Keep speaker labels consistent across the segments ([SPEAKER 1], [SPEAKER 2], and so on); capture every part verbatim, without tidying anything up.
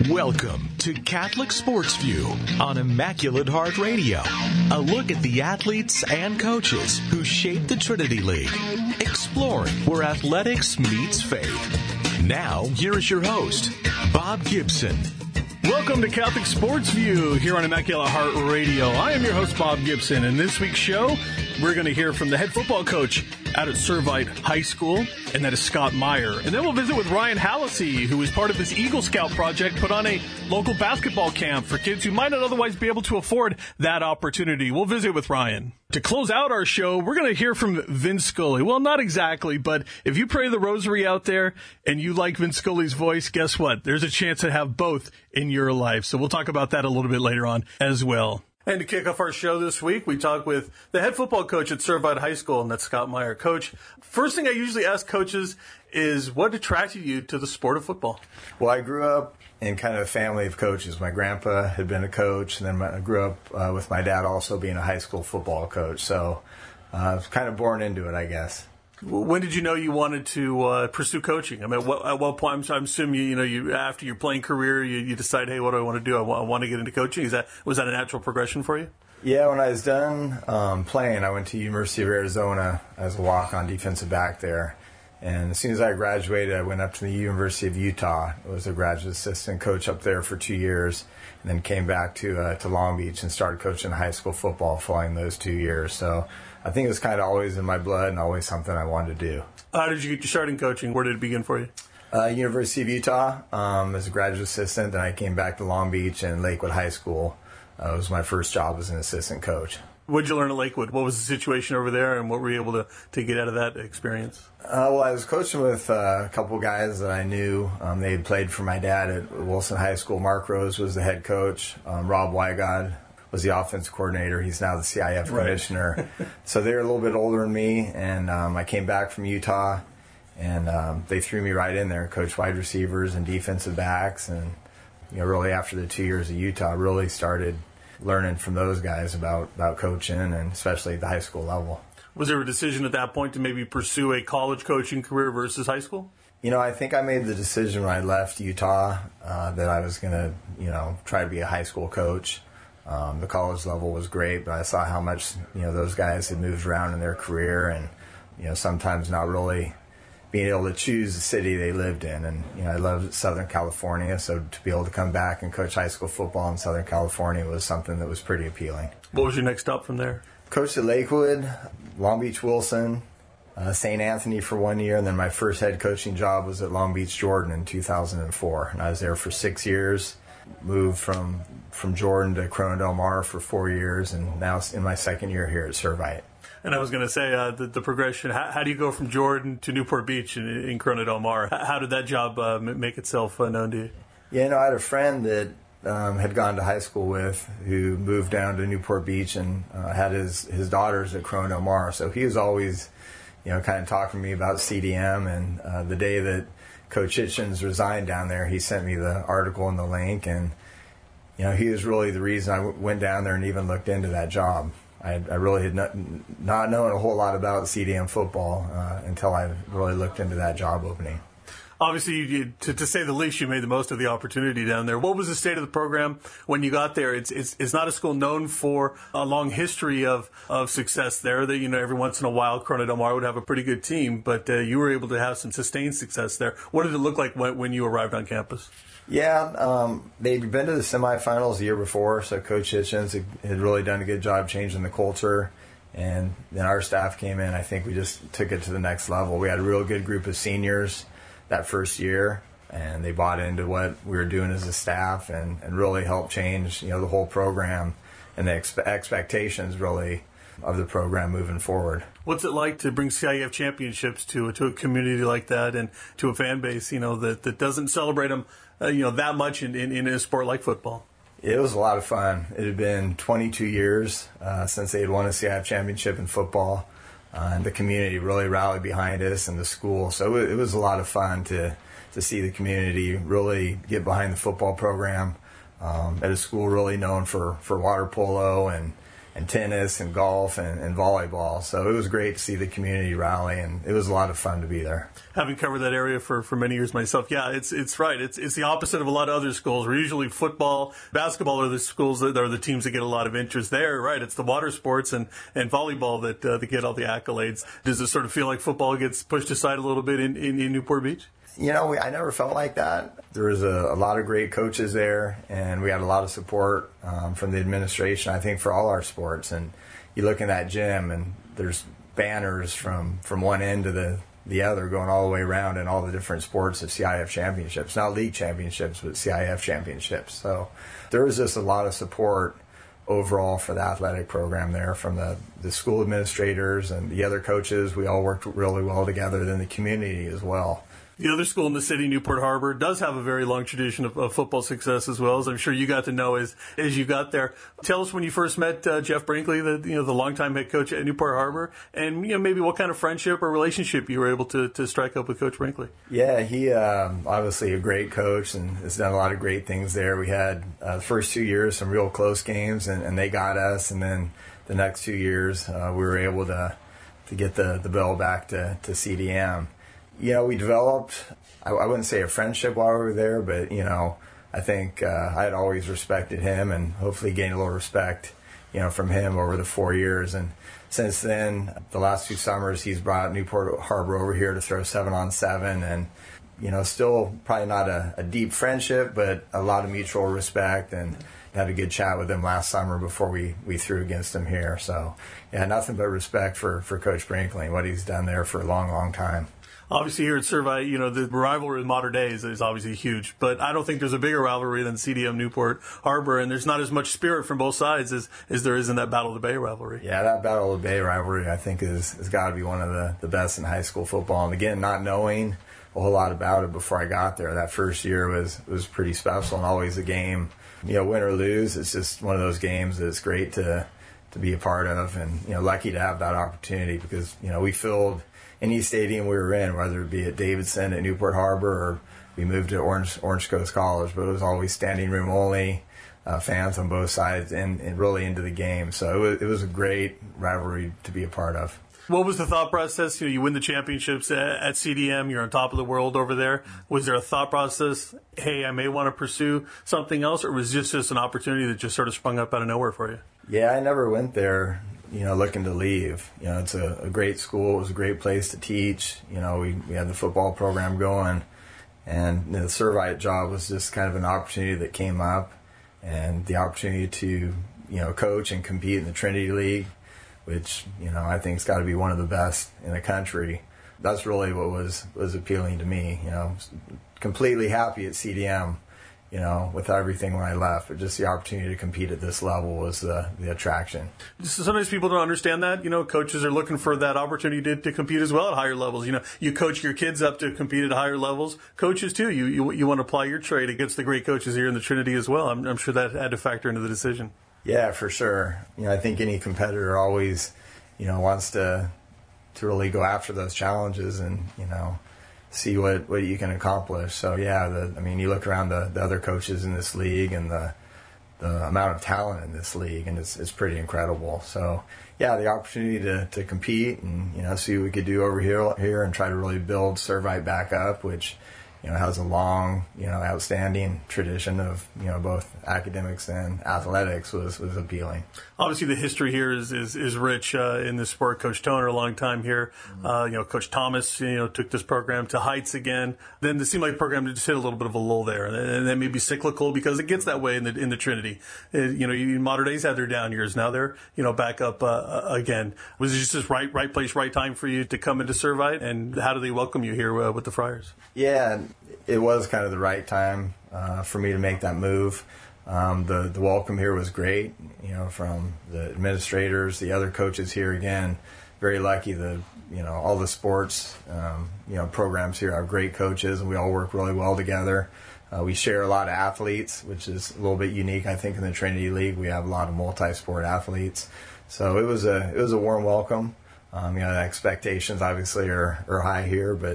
[SPEAKER 1] Welcome to Catholic Sports View on Immaculate Heart Radio. A look at the athletes and coaches who shape the Trinity League, exploring where athletics meets faith. Now, here is your host, Bob Gibson.
[SPEAKER 2] Welcome to Catholic Sports View here on Immaculate Heart Radio. I am your host, Bob Gibson, and this week's show, we're going to hear from the head football coach out at Servite High School, and that is Scott Meyer. And then we'll visit with Ryan Hallisey, who is part of this Eagle Scout project, put on a local basketball camp for kids who might not otherwise be able to afford that opportunity. We'll visit with Ryan. To close out our show, we're going to hear from Vince Scully. Well, not exactly, but if you pray the rosary out there and you like Vince Scully's voice, guess what? There's a chance to have both in your life. So we'll talk about that a little bit later on as well. And to kick off our show this week, we talk with the head football coach at Servite High School, and that's Scott Meyer. Coach, first thing I usually ask coaches is what attracted you to the sport of football?
[SPEAKER 3] Well, I grew up in kind of a family of coaches. My grandpa had been a coach, and then my, I grew up uh, with my dad also being a high school football coach. So uh, I was kind of born into it, I guess.
[SPEAKER 2] When did you know you wanted to uh, pursue coaching? I mean, what, at what point? I'm, I'm assuming you, you know, you after your playing career, you, you decide, hey, what do I want to do? I want, I want to get into coaching. Is that was that a natural progression for you?
[SPEAKER 3] Yeah, when I was done um, playing, I went to University of Arizona as a walk-on defensive back there. And as soon as I graduated, I went up to the University of Utah. I was a graduate assistant coach up there for two years, and then came back to uh, to Long Beach and started coaching high school football following those two years. So I think it was kind of always in my blood and always something I wanted to do.
[SPEAKER 2] How did you get your start in coaching? Where did it begin for you?
[SPEAKER 3] Uh, University of Utah um, as a graduate assistant. Then I came back to Long Beach and Lakewood High School. Uh, it was my first job as an assistant coach.
[SPEAKER 2] What did you learn at Lakewood? What was the situation over there, and what were you able to, to get out of that experience?
[SPEAKER 3] Uh, well, I was coaching with uh, a couple guys that I knew. Um, they had played for my dad at Wilson High School. Mark Rose was the head coach. Um, Rob Wygod was the offensive coordinator. He's now the C I F commissioner. Right. So they were a little bit older than me, and um, I came back from Utah, and um, they threw me right in there, coached wide receivers and defensive backs. And you know, really after the two years of Utah, really started learning from those guys about, about coaching, and especially at the high school level.
[SPEAKER 2] Was there a decision at that point to maybe pursue a college coaching career versus high school?
[SPEAKER 3] You know, I think I made the decision when I left Utah uh, that I was going to, you know, try to be a high school coach. Um, the college level was great, but I saw how much, you know, those guys had moved around in their career, and, you know, sometimes not really being able to choose the city they lived in. And, you know, I loved Southern California, so to be able to come back and coach high school football in Southern California was something that was pretty appealing.
[SPEAKER 2] What was your next stop from there?
[SPEAKER 3] Coached at Lakewood, Long Beach Wilson, uh, Saint Anthony for one year, and then my first head coaching job was at Long Beach Jordan in two thousand four. And I was there for six years, moved from, from Jordan to Corona Del Mar for four years, and now in my second year here at Servite.
[SPEAKER 2] And I was going to say, uh, the, the progression, how, how do you go from Jordan to Newport Beach in, in Corona Del Mar? How did that job uh, make itself uh, known to you?
[SPEAKER 3] Yeah, no, I had a friend that um, had gone to high school with who moved down to Newport Beach and uh, had his, his daughters at Corona Del Mar. So he was always, you know, kind of talking to me about C D M. And uh, the day that Coach Hitchens resigned down there, he sent me the article and the link. And, you know, he was really the reason I w- went down there and even looked into that job. I, I really had not, not known a whole lot about C D M football uh, until I really looked into that job opening.
[SPEAKER 2] Obviously, you, to, to say the least, you made the most of the opportunity down there. What was the state of the program when you got there? It's it's, it's not a school known for a long history of, of success there. That, you know, every once in a while, Corona Del Mar would have a pretty good team, but uh, you were able to have some sustained success there. What did it look like when, when you arrived on campus?
[SPEAKER 3] Yeah, um, they'd been to the semifinals the year before, so Coach Hitchens had, had really done a good job changing the culture. And then our staff came in. I think we just took it to the next level. We had a real good group of seniors that first year, and they bought into what we were doing as a staff, and, and really helped change, you know, the whole program and the expe- expectations really of the program moving forward.
[SPEAKER 2] What's it like to bring C I F championships to to a community like that, and to a fan base, you know, that, that doesn't celebrate them, uh, you know, that much in, in, in a sport like football?
[SPEAKER 3] It was a lot of fun. It had been twenty-two years uh, since they had won a C I F championship in football. Uh, and the community really rallied behind us, and the school. So it, it was a lot of fun to, to see the community really get behind the football program um, at a school really known for, for water polo and, and tennis and golf and, and volleyball. So it was great to see the community rally, and it was a lot of fun to be there.
[SPEAKER 2] Having covered that area for, for many years myself, yeah, it's it's right. It's it's the opposite of a lot of other schools. Where usually football, basketball are the schools that are the teams that get a lot of interest there. Right? It's the water sports and, and volleyball that uh, that get all the accolades. Does it sort of feel like football gets pushed aside a little bit in, in, in Newport Beach?
[SPEAKER 3] You know, we, I never felt like that. There was a, a lot of great coaches there, and we had a lot of support um, from the administration, I think, for all our sports. And you look in that gym, and there's banners from, from one end to the, the other going all the way around in all the different sports of C I F championships. Not league championships, but C I F championships. So there was just a lot of support overall for the athletic program there from the, the school administrators and the other coaches. We all worked really well together, then the community as well.
[SPEAKER 2] The other school in the city, Newport Harbor, does have a very long tradition of, of football success as well, as I'm sure you got to know as as you got there. Tell us when you first met uh, Jeff Brinkley, the you know the longtime head coach at Newport Harbor, and you know maybe what kind of friendship or relationship you were able to, to strike up with Coach Brinkley.
[SPEAKER 3] Yeah, he um, obviously a great coach and has done a lot of great things there. We had uh, the first two years some real close games, and, and they got us, and then the next two years uh, we were able to to get the, the bell back to, to C D M. You know, we developed, I, I wouldn't say a friendship while we were there, but, you know, I think uh, I had always respected him and hopefully gained a little respect, you know, from him over the four years. And since then, the last few summers, he's brought Newport Harbor over here to throw seven on seven. And, you know, still probably not a, a deep friendship, but a lot of mutual respect, and had a good chat with him last summer before we, we threw against him here. So, yeah, nothing but respect for, for Coach Brinkley, what he's done there for a long, long time.
[SPEAKER 2] Obviously, here at Servite, you know, the rivalry with Mater Dei is, is obviously huge. But I don't think there's a bigger rivalry than C D M Newport Harbor, and there's not as much spirit from both sides as, as there is in that Battle of the Bay rivalry.
[SPEAKER 3] Yeah, that Battle of the Bay rivalry, I think, is has got to be one of the, the best in high school football. And again, not knowing a whole lot about it before I got there, that first year was, was pretty special, and always a game, you know, win or lose, it's just one of those games that it's great to, to be a part of, and, you know, lucky to have that opportunity because, you know, we filled any stadium we were in, whether it be at Davidson, at Newport Harbor, or we moved to Orange Orange Coast College, but it was always standing room only, uh, fans on both sides, and, and really into the game. So it was, it was a great rivalry to be a part of.
[SPEAKER 2] What was the thought process? You know, you win the championships at, at C D M. You're on top of the world over there. Was there a thought process, hey, I may want to pursue something else, or was this just an opportunity that just sort of sprung up out of nowhere for you?
[SPEAKER 3] Yeah, I never went there, you know, looking to leave. You know, it's a, a great school. It was a great place to teach. You know, we, we had the football program going, and the Servite job was just kind of an opportunity that came up, and the opportunity to, you know, coach and compete in the Trinity League, which, you know, I think has got to be one of the best in the country. That's really what was, was appealing to me. You know, completely happy at C D M, you know, with everything when I left, but just the opportunity to compete at this level was the, the attraction.
[SPEAKER 2] Sometimes people don't understand that. You know, coaches are looking for that opportunity to, to compete as well at higher levels. You know, you coach your kids up to compete at higher levels. Coaches, too, you you, you want to apply your trade against the great coaches here in the Trinity as well. I'm, I'm sure that had to factor into the decision.
[SPEAKER 3] Yeah, for sure. You know, I think any competitor always, you know, wants to to really go after those challenges and, you know, see what, what you can accomplish. So, yeah, the, I mean, you look around the, the other coaches in this league and the the amount of talent in this league, and it's it's pretty incredible. So, yeah, the opportunity to, to compete and, you know, see what we could do over here here and try to really build Servite back up, which, you know, has a long, you know, outstanding tradition of, you know, both academics and athletics was, was appealing.
[SPEAKER 2] Obviously, the history here is is, is rich uh, in this sport. Coach Toner, a long time here. Uh, you know, Coach Thomas, you know, took this program to heights again. Then it seemed like the program just hit a little bit of a lull there, and then maybe cyclical because it gets that way in the in the Trinity. It, you know, Mater Dei's had their down years. Now they're, you know, back up uh, again. Was it just this right right place, right time for you to come into Servite? And how do they welcome you here uh, with the Friars?
[SPEAKER 3] Yeah, it was kind of the right time uh, for me to make that move. Um, the the welcome here was great, you know, from the administrators, the other coaches here. Again, very lucky. The you know all the sports um, you know programs here have great coaches, and we all work really well together. Uh, we share a lot of athletes, which is a little bit unique, I think, in the Trinity League. We have a lot of multi-sport athletes, so it was a it was a warm welcome. Um, you know, the expectations obviously are, are high here, but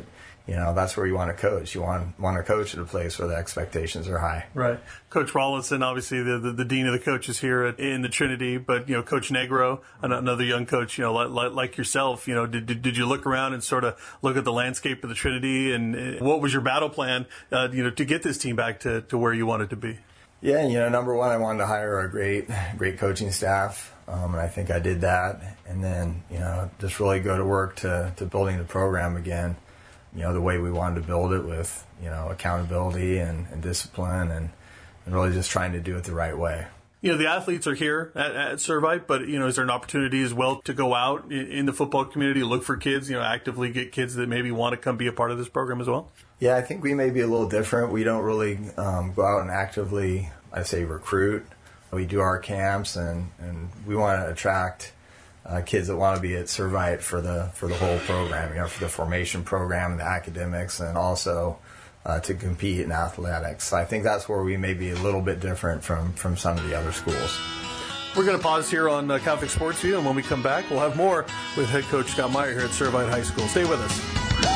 [SPEAKER 3] you know, that's where you want to coach. You want want to coach at a place where the expectations are high.
[SPEAKER 2] Right. Coach Rawlinson, obviously the, the, the dean of the coaches here at, in the Trinity, but, you know, Coach Negro, another young coach, you know, like, like yourself, you know, did, did did you look around and sort of look at the landscape of the Trinity, and what was your battle plan, uh, you know, to get this team back to, to where you wanted to be?
[SPEAKER 3] Yeah, you know, number one, I wanted to hire a great, great coaching staff, um, and I think I did that. And then, you know, just really go to work to, to building the program again, you know, the way we wanted to build it with, you know, accountability and, and discipline, and, and really just trying to do it the right way.
[SPEAKER 2] You know, the athletes are here at, at Servite, but, you know, is there an opportunity as well to go out in, in the football community, look for kids, you know, actively get kids that maybe want to come be a part of this program as well?
[SPEAKER 3] Yeah, I think we may be a little different. We don't really um, go out and actively, I say, recruit. We do our camps, and, and we want to attract uh, kids that want to be at Servite for the for the whole program, you know, for the formation program, the academics, and also uh, to compete in athletics. So I think that's where we may be a little bit different from, from some of the other schools.
[SPEAKER 2] We're going to pause here on uh, Catholic Sports View, and when we come back, we'll have more with head coach Scott Meyer here at Servite High School. Stay with us.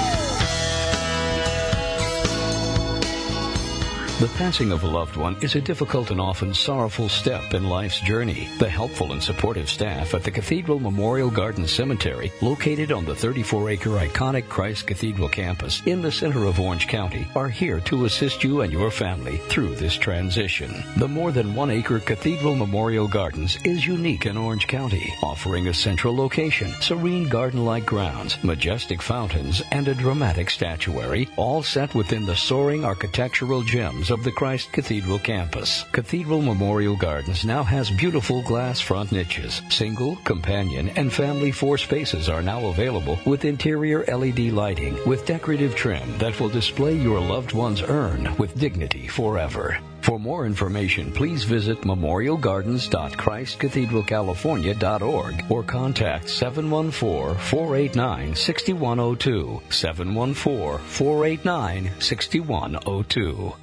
[SPEAKER 4] The passing of a loved one is a difficult and often sorrowful step in life's journey. The helpful and supportive staff at the Cathedral Memorial Garden Cemetery, located on the thirty-four acre iconic Christ Cathedral campus in the center of Orange County, are here to assist you and your family through this transition. The more than one acre Cathedral Memorial Gardens is unique in Orange County, offering a central location, serene garden-like grounds, majestic fountains, and a dramatic statuary, all set within the soaring architectural gems of the Christ Cathedral campus. Cathedral Memorial Gardens now has beautiful glass front niches. Single, companion, and family four spaces are now available with interior L E D lighting with decorative trim that will display your loved one's urn with dignity forever. For more information, please visit memorial gardens dot christ cathedral california dot org or contact seven one four, four eight nine, six one zero two, seven one four, four eight nine, six one zero two.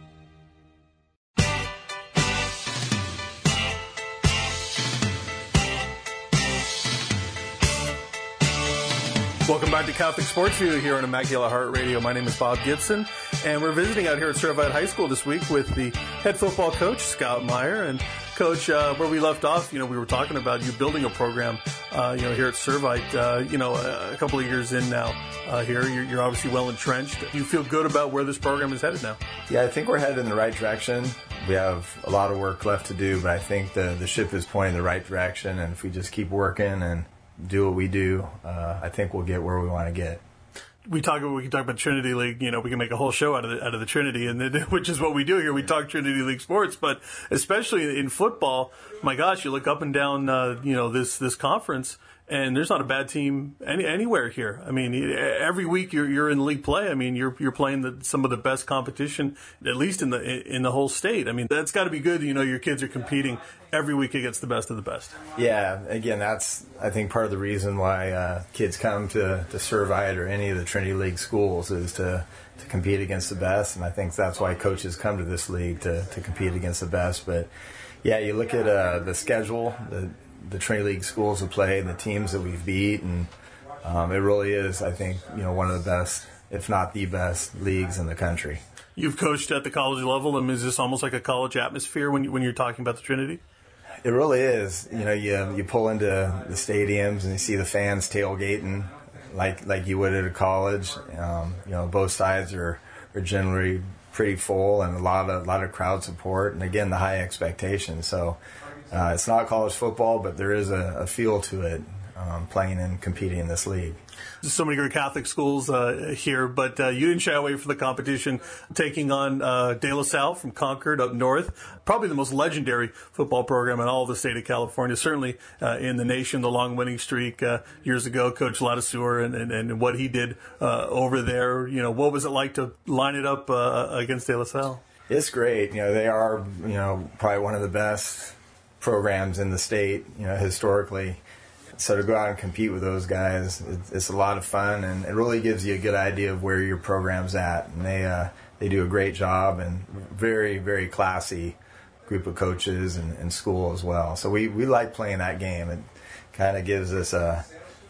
[SPEAKER 2] Welcome back to Catholic Sports View here on Immaculate Heart Radio. My name is Bob Gibson, and we're visiting out here at Servite High School this week with the head football coach, Scott Meyer. And Coach, uh, where we left off, you know, we were talking about you building a program, uh, you know, here at Servite, uh, you know, a, a couple of years in now uh, here. You're, you're obviously well entrenched. Do you feel good about where this program is headed now?
[SPEAKER 3] Yeah, I think we're headed in the right direction. We have a lot of work left to do, but I think the, the ship is pointing in the right direction. And if we just keep working and do what we do, uh, I think we'll get where we want to get.
[SPEAKER 2] We talk. We can talk about Trinity League. You know, we can make a whole show out of the, out of the Trinity, and then, which is what we do here. We talk Trinity League sports, but especially in football, my gosh, you look up and down, uh, you know, this this conference, and there's not a bad team any, anywhere here. I mean, every week you're you're in league play. I mean, you're you're playing the, some of the best competition, at least in the in the whole state. I mean, that's got to be good. You know, your kids are competing every week against the best of the best.
[SPEAKER 3] Yeah, again, that's, I think, part of the reason why uh, kids come to, to Servite or any of the Trinity League schools is to, to compete against the best, and I think that's why coaches come to this league, to, to compete against the best. But, yeah, you look at uh, the schedule, the, the Trinity League schools have played, and the teams that we've beat, and um, it really is, I think, you know, one of the best, if not the best, leagues in the country.
[SPEAKER 2] You've coached at the college level, and is this almost like a college atmosphere when you, when you're talking about the Trinity?
[SPEAKER 3] It really is. You know, you you pull into the stadiums and you see the fans tailgating like like you would at a college. Um, you know, both sides are, are generally pretty full, and a lot of a lot of crowd support, and again the high expectations. So uh, it's not college football, but there is a, a feel to it, um, playing and competing in this league.
[SPEAKER 2] There's so many great Catholic schools uh, here, but uh, you didn't shy away from the competition, taking on uh, De La Salle from Concord up north, probably the most legendary football program in all of the state of California, certainly uh, in the nation, the long winning streak uh, years ago, Coach Ladouceur and, and, and what he did uh, over there. You know, what was it like to line it up uh, against De La Salle?
[SPEAKER 3] It's great. You know, they are, you know, probably one of the best programs in the state, you know, historically. So to go out and compete with those guys, it's a lot of fun, and it really gives you a good idea of where your program's at. And they uh, they do a great job, and very, very classy group of coaches and, and school as well. So we, we like playing that game. It kind of gives us a,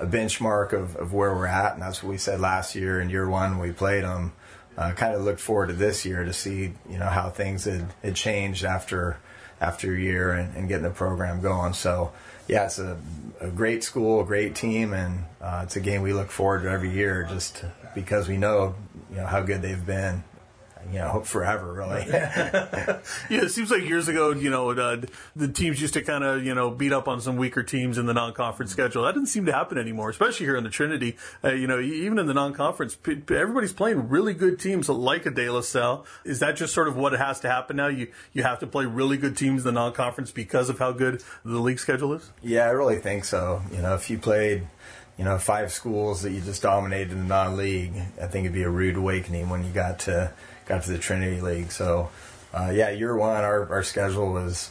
[SPEAKER 3] a benchmark of, of where we're at, and that's what we said last year in year one when we played them. Uh, kind of looked forward to this year to see, you know, how things had, had changed after after a year and, and getting the program going. So, yeah, it's a, a great school, a great team, and uh, it's a game we look forward to every year just because we know, you know, how good they've been. You know, hope forever, really.
[SPEAKER 2] Yeah, it seems like years ago, you know, uh, the teams used to kind of, you know, beat up on some weaker teams in the non-conference schedule. That doesn't seem to happen anymore, especially here in the Trinity. Uh, you know, even in the non-conference, everybody's playing really good teams like a De La Salle. Is that just sort of what has to happen now? You you have to play really good teams in the non-conference because of how good the league schedule is?
[SPEAKER 3] Yeah, I really think so. You know, if you played, you know, five schools that you just dominated in the non-league, I think it'd be a rude awakening when you got to got to the Trinity League. So, uh, yeah, year one, our, our schedule was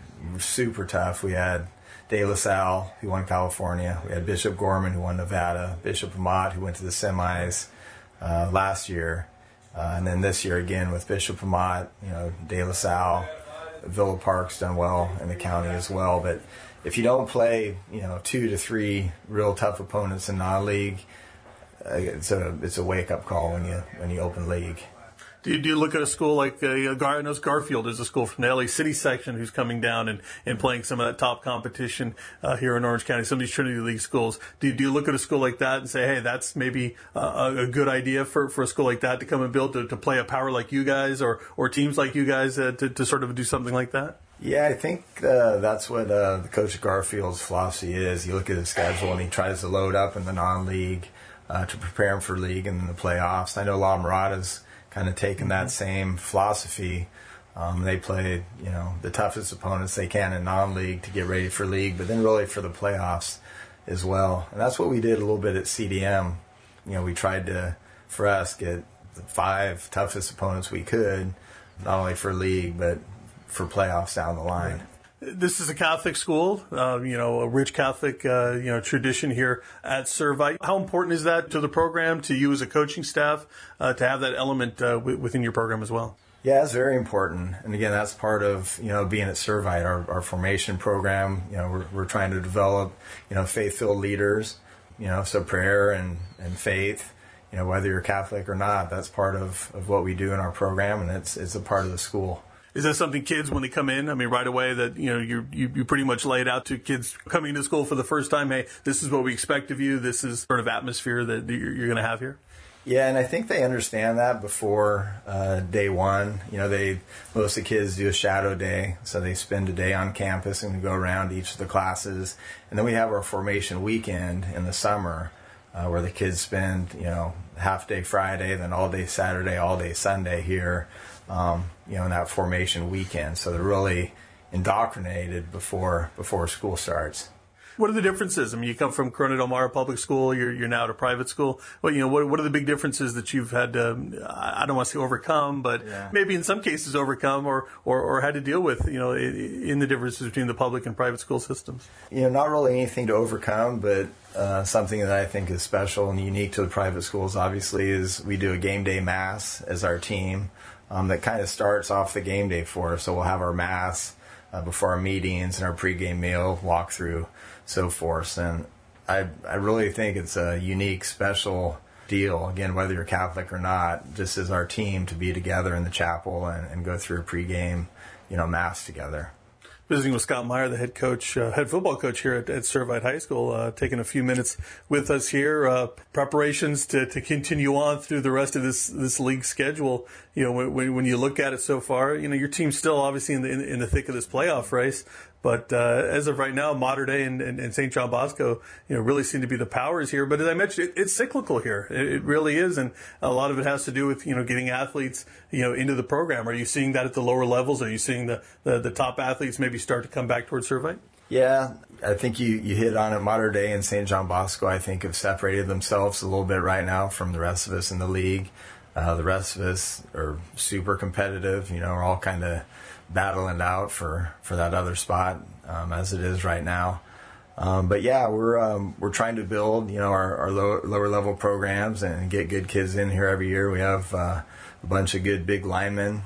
[SPEAKER 3] super tough. We had De La Salle, who won California. We had Bishop Gorman, who won Nevada. Bishop Amat, who went to the semis uh, last year. Uh, and then this year again with Bishop Amat, you know, De La Salle. Villa Park's done well in the county as well. But if you don't play, you know, two to three real tough opponents in non-league, uh, it's a it's a wake-up call when you when you open league.
[SPEAKER 2] Do you, do you look at a school like uh, Gar- I know Garfield is a school from the L A City section who's coming down and, and playing some of that top competition uh, here in Orange County, some of these Trinity League schools. Do you, do you look at a school like that and say, hey, that's maybe uh, a good idea for, for a school like that to come and build, to, to play a power like you guys or, or teams like you guys uh, to, to sort of do something like that?
[SPEAKER 3] Yeah, I think uh, that's what uh, the coach at Garfield's philosophy is. You look at his schedule and he tries to load up in the non-league uh, to prepare him for league and the playoffs. I know La Mirada's kind of taken that same philosophy. Um, they play, you know, the toughest opponents they can in non-league to get ready for league, but then really for the playoffs as well. And that's what we did a little bit at C D M. You know, we tried to, for us, get the five toughest opponents we could, not only for league, but for playoffs down the line.
[SPEAKER 2] This is a Catholic school, uh, you know, a rich Catholic, uh, you know, tradition here at Servite. How important is that to the program, to you as a coaching staff, uh, to have that element uh, w- within your program as well?
[SPEAKER 3] Yeah, it's very important. And again, that's part of, you know, being at Servite, our, our formation program. You know, we're, we're trying to develop, you know, faith-filled leaders, you know, so prayer and, and faith, you know, whether you're Catholic or not, that's part of, of what we do in our program, and it's it's a part of the school.
[SPEAKER 2] Is that something kids, when they come in, I mean, right away that, you know, you you you pretty much lay it out to kids coming to school for the first time, hey, this is what we expect of you, this is sort of atmosphere that you're, you're going to have here?
[SPEAKER 3] Yeah, and I think they understand that before uh, day one. You know, they most of the kids do a shadow day, so they spend a day on campus and we go around each of the classes. And then we have our formation weekend in the summer uh, where the kids spend, you know, half day Friday, then all day Saturday, all day Sunday here. Um, you know, in that formation weekend. So they're really indoctrinated before before school starts.
[SPEAKER 2] What are the differences? I mean, you come from Corona Del Mar Public School, you're you're now at a private school. Well, you know, what what are the big differences that you've had to, I don't want to say overcome, but yeah. maybe in some cases overcome or, or, or had to deal with, you know, in the differences between the public and private school systems?
[SPEAKER 3] You know, not really anything to overcome, but uh, something that I think is special and unique to the private schools, obviously, is we do a game day mass as our team. Um, that kind of starts off the game day for us. So we'll have our mass uh, before our meetings and our pregame meal, walkthrough, so forth. And I I really think it's a unique, special deal, again, whether you're Catholic or not, just as our team to be together in the chapel and, and go through a pregame, you know, mass together.
[SPEAKER 2] Visiting with Scott Meyer, the head coach, uh, head football coach here at, at Servite High School, uh, taking a few minutes with us here. Uh, preparations to, to continue on through the rest of this this league schedule. You know, when, when you look at it so far, you know your team's still obviously in the in, in the thick of this playoff race. But uh, as of right now, Mater Dei and, and, and Saint John Bosco, you know, really seem to be the powers here. But as I mentioned, it, it's cyclical here. It, it really is, and a lot of it has to do with you know getting athletes you know into the program. Are you seeing that at the lower levels? Are you seeing the, the, the top athletes maybe start to come back towards Servite?
[SPEAKER 3] Yeah, I think you, you hit on it. Mater Dei and Saint John Bosco, I think, have separated themselves a little bit right now from the rest of us in the league. Uh, the rest of us are super competitive. You know, we're all kind of battling out for, for that other spot um, as it is right now. Um, but yeah, we're um, we're trying to build you know our, our low, lower level programs and get good kids in here every year. We have uh, a bunch of good big linemen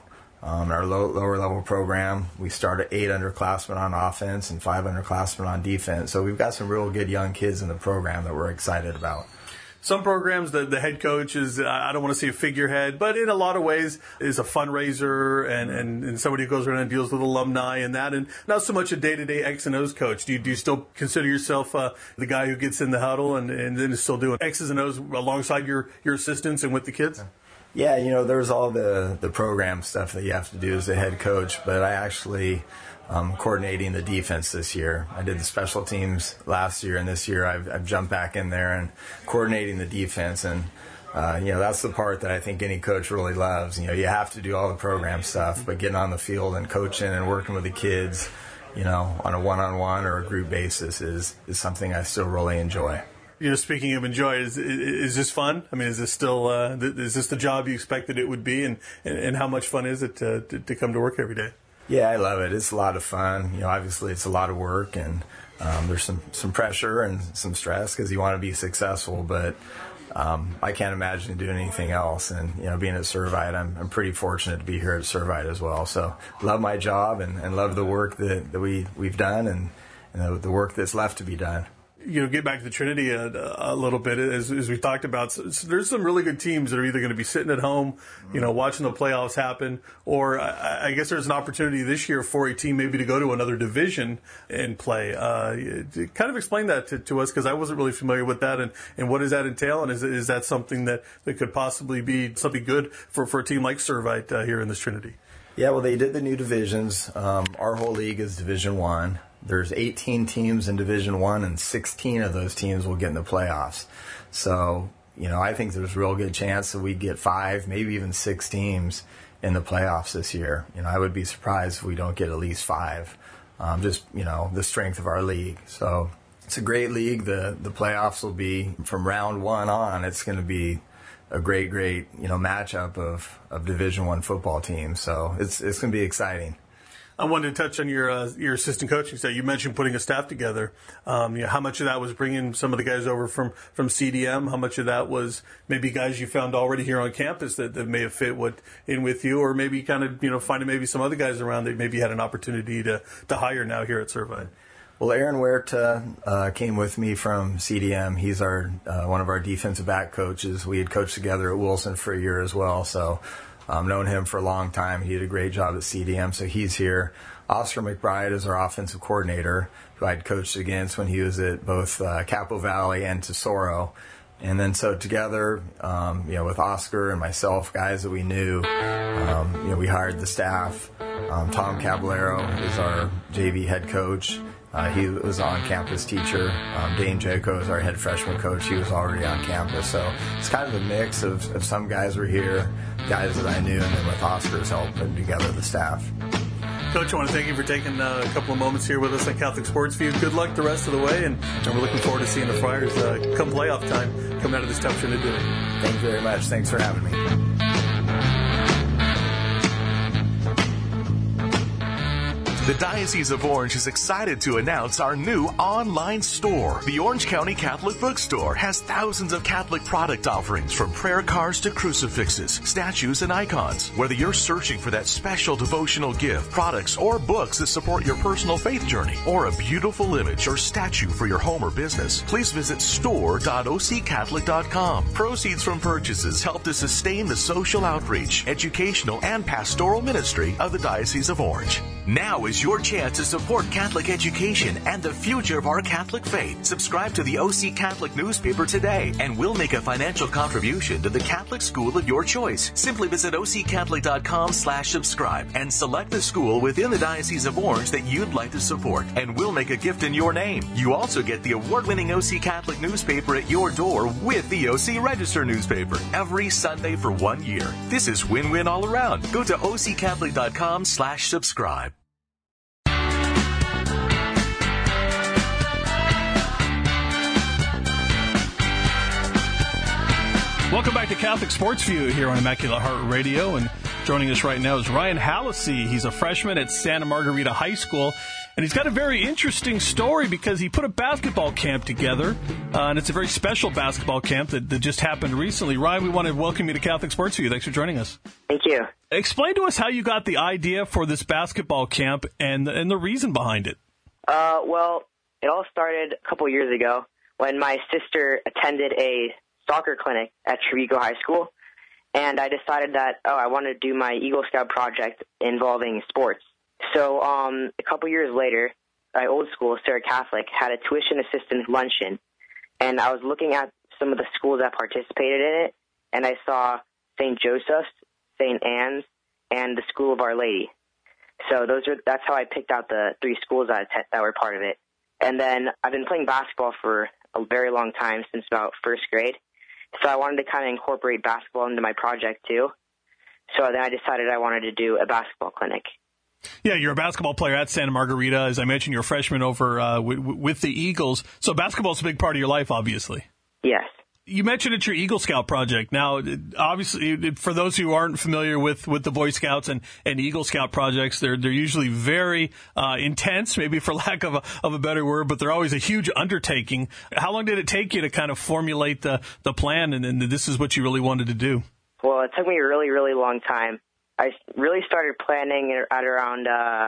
[SPEAKER 3] Um, our low, lower level program, we start at eight underclassmen on offense and five underclassmen on defense. So we've got some real good young kids in the program that we're excited about.
[SPEAKER 2] Some programs, the, the head coach is, I don't want to say a figurehead, but in a lot of ways is a fundraiser and, and, and somebody who goes around and deals with alumni and that, and not so much a day-to-day X and O's coach. Do you, do you still consider yourself uh, the guy who gets in the huddle and, and then is still doing X's and O's alongside your, your assistants and with the kids?
[SPEAKER 3] Yeah, you know, there's all the, the program stuff that you have to do as a head coach, but I actually um, coordinating the defense this year. I did the special teams last year, and this year I've, I've jumped back in there and coordinating the defense. And, uh, you know, that's the part that I think any coach really loves. You know, you have to do all the program stuff, but getting on the field and coaching and working with the kids, you know, on a one-on-one or a group basis is, is something I still really enjoy.
[SPEAKER 2] You know, speaking of enjoy, is is this fun? I mean, is this still uh, is this the job you expected it would be, and, and, and how much fun is it to, to to come to work every day?
[SPEAKER 3] Yeah, I love it. It's a lot of fun. You know, obviously it's a lot of work, and um, there's some some pressure and some stress because you want to be successful. But um, I can't imagine doing anything else. And you know, being at Servite, I'm I'm pretty fortunate to be here at Servite as well. So love my job and, and love the work that, that we we've done and, and the, the work that's left to be done.
[SPEAKER 2] You know, get back to the Trinity a, a little bit, as, as we talked about. So, so there's some really good teams that are either going to be sitting at home, you know, watching the playoffs happen, or I, I guess there's an opportunity this year for a team maybe to go to another division and play. Uh, kind of explain that to, to us, because I wasn't really familiar with that, and, and what does that entail, and is, is that something that, that could possibly be something good for, for a team like Servite uh, here in this Trinity?
[SPEAKER 3] Yeah, well, they did the new divisions. Um, our whole league is Division One. There's eighteen teams in Division One, and sixteen of those teams will get in the playoffs. So, you know, I think there's a real good chance that we get five, maybe even six teams in the playoffs this year. You know, I would be surprised if we don't get at least five. Um, just, you know, the strength of our league. So it's a great league. The the playoffs will be from round one on. It's going to be a great, great, you know, matchup of, of Division One football teams. So it's it's going to be exciting.
[SPEAKER 2] I wanted to touch on your uh, your assistant coaching staff. You mentioned putting a staff together. Um, you know, how much of that was bringing some of the guys over from, from C D M? How much of that was maybe guys you found already here on campus that, that may have fit what in with you, or maybe kind of, you know, finding maybe some other guys around that maybe had an opportunity to, to hire now here at Servite?
[SPEAKER 3] Well, Aaron Huerta uh, came with me from C D M. He's our uh, one of our defensive back coaches. We had coached together at Wilson for a year as well, so I've um, known him for a long time. He did a great job at C D M, so he's here. Oscar McBride is our offensive coordinator, who I'd coached against when he was at both uh, Capo Valley and Tesoro. And then so together, um, you know, with Oscar and myself, guys that we knew, um, you know, we hired the staff. Um, Tom Caballero is our J V head coach. Uh, he was on campus teacher. Um, Dane Jaco is our head freshman coach. He was already on campus. So it's kind of a mix of, of some guys were here, guys that I knew, and then with Oscar's help putting together the staff.
[SPEAKER 2] Coach, I want to thank you for taking uh, a couple of moments here with us on Catholic Sports View. Good luck the rest of the way, and, and we're looking forward to seeing the Friars uh, come playoff time coming out of this tough Trinity.
[SPEAKER 3] Thank you very much. Thanks for having me.
[SPEAKER 1] The Diocese of Orange is excited to announce our new online store. The Orange County Catholic Bookstore has thousands of Catholic product offerings, from prayer cards to crucifixes, statues, and icons. Whether you're searching for that special devotional gift, products, or books that support your personal faith journey, or a beautiful image or statue for your home or business, please visit store dot o c catholic dot com. Proceeds from purchases help to sustain the social outreach, educational, and pastoral ministry of the Diocese of Orange. Now is your chance to support Catholic education and the future of our Catholic faith. Subscribe to the O C Catholic newspaper today, and we'll make a financial contribution to the Catholic school of your choice. Simply visit o c catholic dot com slash subscribe and select the school within the Diocese of Orange that you'd like to support, and we'll make a gift in your name. You also get the award-winning O C Catholic newspaper at your door with the O C Register newspaper every Sunday for one year. This is win-win all around. Go to o c catholic dot com slash subscribe.
[SPEAKER 2] Welcome back to Catholic Sports View here on Immaculate Heart Radio, and joining us right now is Ryan Hallisey. He's a freshman at Santa Margarita High School, And he's got a very interesting story because he put a basketball camp together, uh, and it's a very special basketball camp that, that just happened recently. Ryan, we want to welcome you to Catholic Sports View. Thanks for joining us.
[SPEAKER 5] Thank you.
[SPEAKER 2] Explain to us how you got the idea for this basketball camp and, and the reason behind it.
[SPEAKER 5] Uh, well, it all started a couple years ago when my sister attended a soccer clinic at Trevecco High School, and I decided that, oh, I wanted to do my Eagle Scout project involving sports. So um, a couple years later, my old school, Sarah Catholic, had a tuition assistance luncheon, and I was looking at some of the schools that participated in it, and I saw Saint Joseph's, Saint Anne's, and the School of Our Lady. So those are that's how I picked out the three schools that, that were part of it. And then I've been playing basketball for a very long time, since about first grade. So I wanted to kind of incorporate basketball into my project too. So then I decided I wanted to do a basketball clinic.
[SPEAKER 2] Yeah, you're a basketball player at Santa Margarita. As I mentioned, you're a freshman over uh, w- w- with the Eagles. So basketball's a big part of your life, obviously.
[SPEAKER 5] Yes.
[SPEAKER 2] You mentioned it's your Eagle Scout project. Now, obviously, for those who aren't familiar with, with the Boy Scouts and, and Eagle Scout projects, they're they're usually very uh, intense, maybe for lack of a, of a better word, but they're always a huge undertaking. How long did it take you to kind of formulate the, the plan, and, and this is what you really wanted to do?
[SPEAKER 5] Well, it took me a really, really long time. I really started planning at around uh,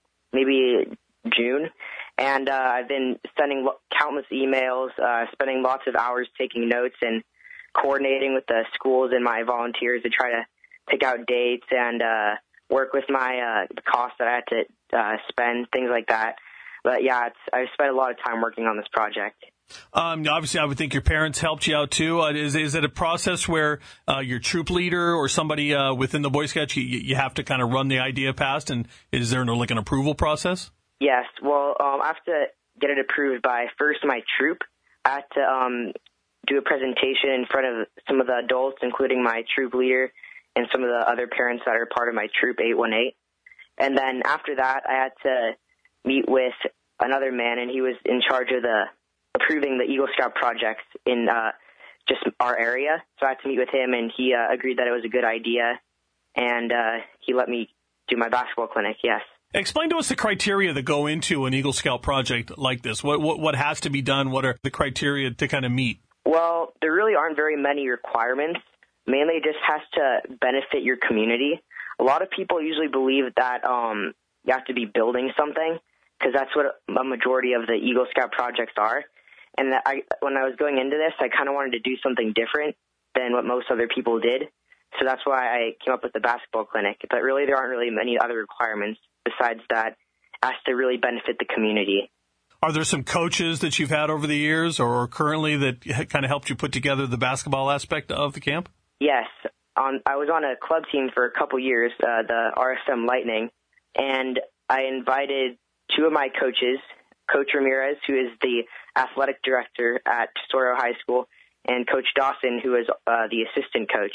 [SPEAKER 5] maybe June. And uh, I've been sending lo- countless emails, uh, spending lots of hours taking notes and coordinating with the schools and my volunteers to try to pick out dates and uh, work with my uh, the costs that I had to uh, spend, things like that. But, yeah, it's, I've spent a lot of time working on this project.
[SPEAKER 2] Um, obviously, I would think your parents helped you out, too. Uh, is, is it a process where uh, your troop leader or somebody uh, within the Boy Scouts, you, you have to kind of run the idea past? And is there no, like an approval process?
[SPEAKER 5] Yes. Well, um, I have to get it approved by first my troop. I have to um, do a presentation in front of some of the adults, including my troop leader and some of the other parents that are part of my troop eight one eight. And then after that, I had to meet with another man, and he was in charge of the approving the Eagle Scout projects in uh, just our area. So I had to meet with him, and he uh, agreed that it was a good idea, and uh, he let me do my basketball clinic, yes.
[SPEAKER 2] Explain to us the criteria that go into an Eagle Scout project like this. What, what what has to be done? What are the criteria to kind of meet?
[SPEAKER 5] Well, there really aren't very many requirements. Mainly it just has to benefit your community. A lot of people usually believe that um, you have to be building something, because that's what a majority of the Eagle Scout projects are. And that I, when I was going into this, I kind of wanted to do something different than what most other people did. So that's why I came up with the basketball clinic. But really, there aren't really many other requirements besides that. It has to really benefit the community.
[SPEAKER 2] Are there some coaches that you've had over the years or currently that kind of helped you put together the basketball aspect of the camp?
[SPEAKER 5] Yes. On, I was on a club team for a couple years, uh, the R S M Lightning, and I invited two of my coaches, Coach Ramirez, who is the athletic director at Tesoro High School, and Coach Dawson, who is uh, the assistant coach.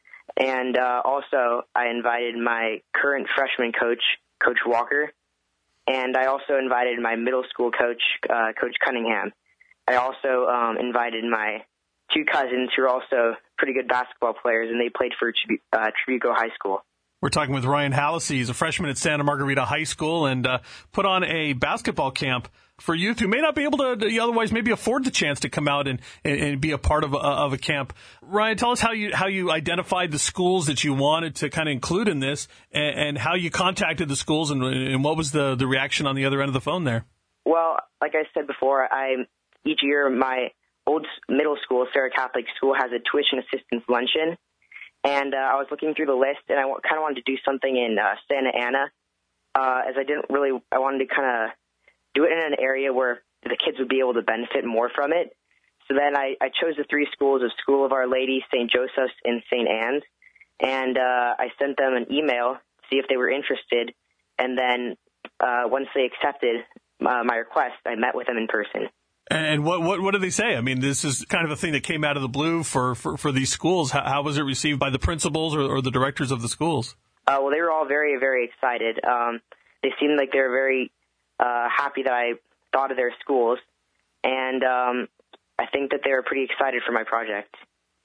[SPEAKER 5] And uh, also, I invited my current freshman coach, Coach Walker, and I also invited my middle school coach, uh, Coach Cunningham. I also um, invited my two cousins who are also pretty good basketball players, and they played for uh, Trevecco High School. We're
[SPEAKER 2] talking with Ryan Hallisey. He's a freshman at Santa Margarita High School and uh, put on a basketball camp for youth who may not be able to, to otherwise maybe afford the chance to come out and, and, and be a part of a, of a camp. Ryan, tell us how you how you identified the schools that you wanted to kind of include in this, and, and how you contacted the schools, and, and what was the, the reaction on the other end of the phone there?
[SPEAKER 5] Well, like I said before, I each year my old middle school, Sarah Catholic School, has a tuition assistance luncheon. And uh, I was looking through the list, and I w- kind of wanted to do something in uh, Santa Ana, uh, as I didn't really, I wanted to kind of do it in an area where the kids would be able to benefit more from it. So then I, I chose the three schools of School of Our Lady, Saint Joseph's, and Saint Anne's, and uh, I sent them an email to see if they were interested, and then uh, once they accepted uh, my request, I met with them in person.
[SPEAKER 2] And what, what what did they say? I mean, this is kind of a thing that came out of the blue for, for, for these schools. How, how was it received by the principals or, or the directors of the schools?
[SPEAKER 5] Uh, well, they were all very, very excited. Um, they seemed like they were very uh, happy that I thought of their schools, and um, I think that they were pretty excited for my project.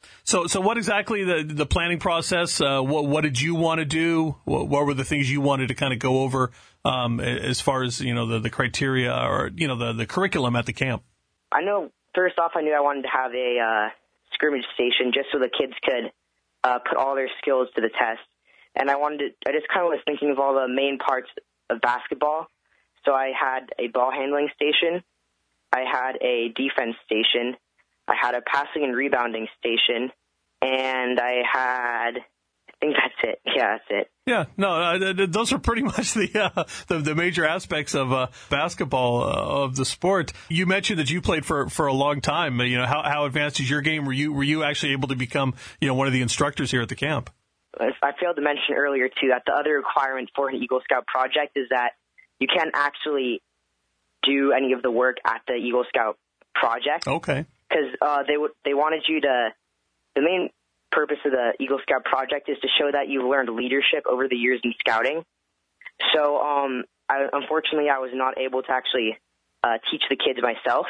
[SPEAKER 2] So, so what exactly the the planning process? Uh, what what did you want to do? What, what were the things you wanted to kind of go over um, as far as you know the, the criteria or you know the, the curriculum at the camp?
[SPEAKER 5] I know. First off, I knew I wanted to have a uh, scrimmage station just so the kids could uh, put all their skills to the test. And I wanted to. I just kind of was thinking of all the main parts of basketball. So I had a ball handling station. I had a defense station. I had a passing and rebounding station, and I had, I think that's it. Yeah, that's it.
[SPEAKER 2] Yeah, no, uh, those are pretty much the, uh, the the major aspects of uh, basketball uh, of the sport. You mentioned that you played for, for a long time. You know, how how advanced is your game? Were you were you actually able to become you know one of the instructors here at the camp?
[SPEAKER 5] I failed to mention earlier too that the other requirement for an Eagle Scout project is that you can't actually do any of the work at the Eagle Scout project.
[SPEAKER 2] Okay.
[SPEAKER 5] Because uh, they w- they wanted you to, the main purpose of the Eagle Scout project is to show that you've learned leadership over the years in scouting. So, um, I, unfortunately, I was not able to actually uh, teach the kids myself.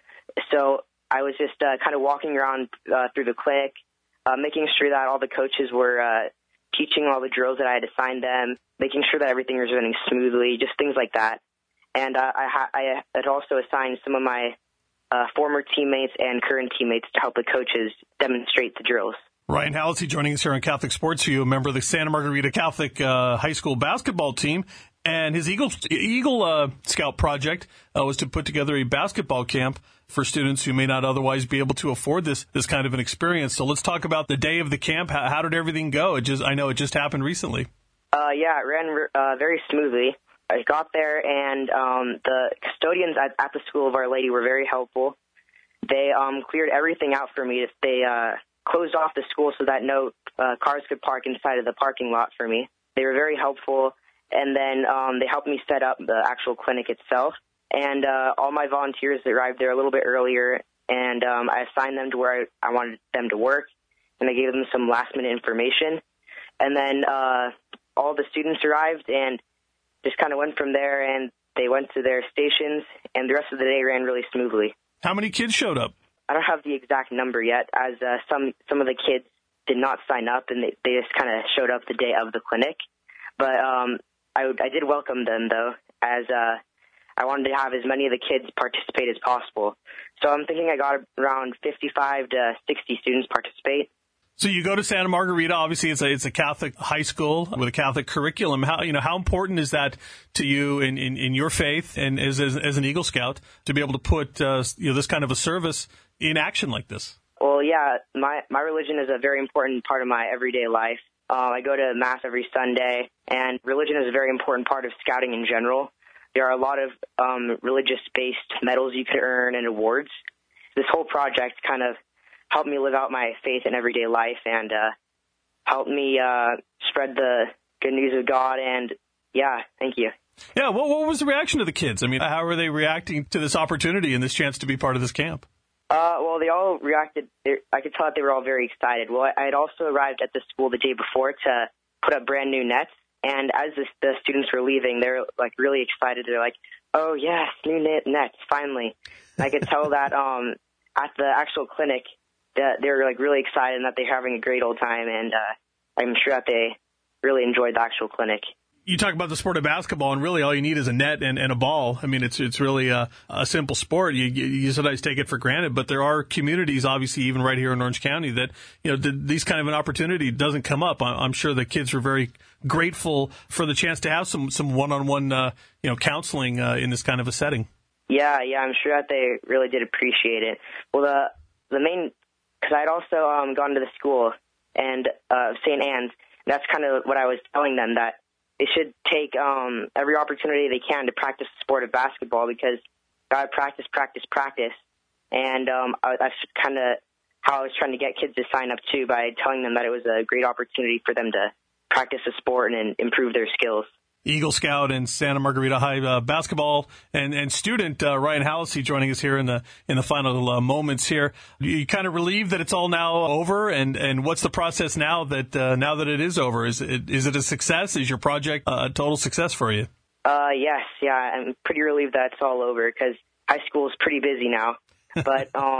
[SPEAKER 5] So I was just uh, kind of walking around uh, through the clinic, uh, making sure that all the coaches were uh, teaching all the drills that I had assigned them, making sure that everything was running smoothly, just things like that. And uh, I, ha- I had also assigned some of my Uh, former teammates and current teammates to help the coaches demonstrate the drills.
[SPEAKER 2] Ryan Halsey joining us here on Catholic Sports View, a member of the Santa Margarita Catholic uh, High School basketball team. And his Eagle Eagle uh, Scout project uh, was to put together a basketball camp for students who may not otherwise be able to afford this this kind of an experience. So let's talk about the day of the camp. How, how did everything go? It just I know it just happened recently.
[SPEAKER 5] Uh, yeah, it ran uh, very smoothly. I got there, and um, the custodians at, at the School of Our Lady were very helpful. They um, cleared everything out for me. They uh, closed off the school so that no uh, cars could park inside of the parking lot for me. They were very helpful, and then um, they helped me set up the actual clinic itself. And uh, all my volunteers arrived there a little bit earlier, and um, I assigned them to where I, I wanted them to work, and I gave them some last-minute information. And then uh, all the students arrived, and just kind of went from there, and they went to their stations, and the rest of the day ran really smoothly.
[SPEAKER 2] How many kids showed up?
[SPEAKER 5] I don't have the exact number yet, as uh, some some of the kids did not sign up, and they, they just kind of showed up the day of the clinic. But um, I, I did welcome them, though, as uh, I wanted to have as many of the kids participate as possible. So I'm thinking I got around fifty-five to sixty students participate.
[SPEAKER 2] So you go to Santa Margarita. Obviously, it's a it's a Catholic high school with a Catholic curriculum. How you know how important is that to you in, in, in your faith and as, as as an Eagle Scout to be able to put uh, you know this kind of a service in action like this?
[SPEAKER 5] Well, yeah, my my religion is a very important part of my everyday life. Uh, I go to Mass every Sunday, and religion is a very important part of scouting in general. There are a lot of um, religious-based medals you can earn and awards. This whole project kind of helped me live out my faith in everyday life and uh, helped me uh, spread the good news of God. And, yeah, thank you.
[SPEAKER 2] Yeah, what, what was the reaction of the kids? I mean, how were they reacting to this opportunity and this chance to be part of this camp?
[SPEAKER 5] Uh, well, they all reacted. I could tell that they were all very excited. Well, I had also arrived at the school the day before to put up brand new nets. And as the, the students were leaving, they're, like, really excited. They're like, oh, yes, new net, nets, finally. And I could tell that um, at the actual clinic, that they're like really excited and that they're having a great old time, and uh, I'm sure that they really enjoyed the actual clinic.
[SPEAKER 2] You talk about the sport of basketball, and really all you need is a net and, and a ball. I mean, it's it's really a, a simple sport. You, you sometimes take it for granted, but there are communities, obviously, even right here in Orange County, that you know th- these kind of an opportunity doesn't come up. I'm sure the kids were very grateful for the chance to have some some one-on-one uh, you know counseling uh, in this kind of a setting. Yeah,
[SPEAKER 5] yeah, I'm sure that they really did appreciate it. Well, the the main because I'd also um, gone to the school and uh, Saint Anne's, and that's kind of what I was telling them, that they should take um, every opportunity they can to practice the sport of basketball, because gotta practice, practice, practice. And um, I, that's kind of how I was trying to get kids to sign up too, by telling them that it was a great opportunity for them to practice the sport and improve their skills. Eagle Scout and Santa Margarita High uh, basketball and, and student uh, Ryan Halsey joining us here in the in the final uh, moments here. You kind of relieved that it's all now over, and, and what's the process now that uh, now that it is over? Is it is it a success? Is your project a total success for you? Uh, yes, yeah, I'm pretty relieved that it's all over, because high school is pretty busy now. But um,